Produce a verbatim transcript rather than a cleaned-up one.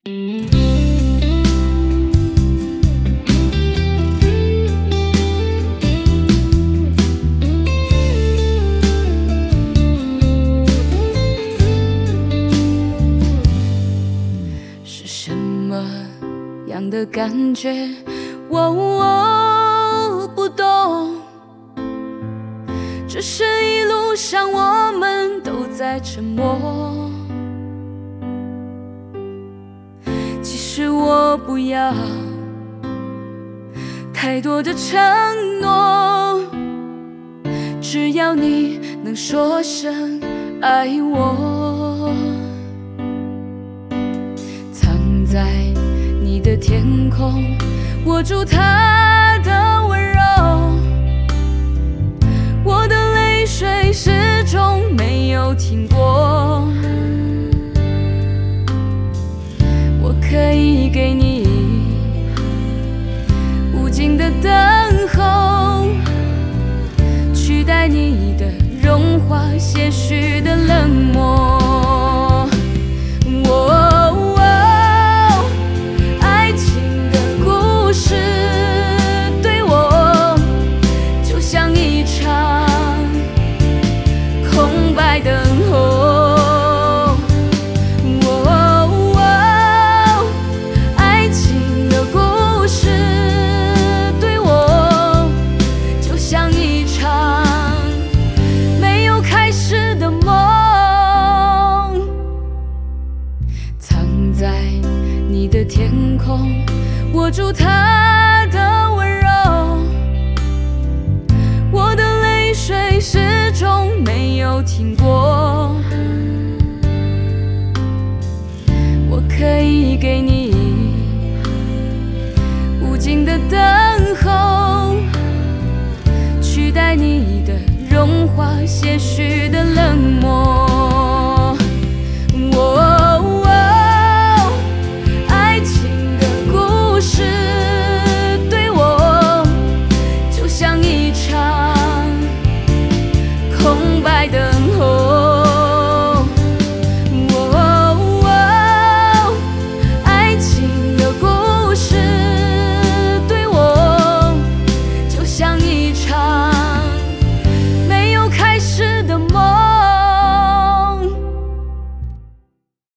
是什么样的感觉？我我不懂，只是一路上我们都在沉默。其实我不要太多的承诺，只要你能说声爱我。藏在你的天空，握住它的温柔，我的泪水始终没有停过。我可以给你无尽的等候，取代你的融化，些许的冷漠。天空，握住它的温柔，我的泪水始终没有停过。我可以给你无尽的等候，取代你的融化，些许的冷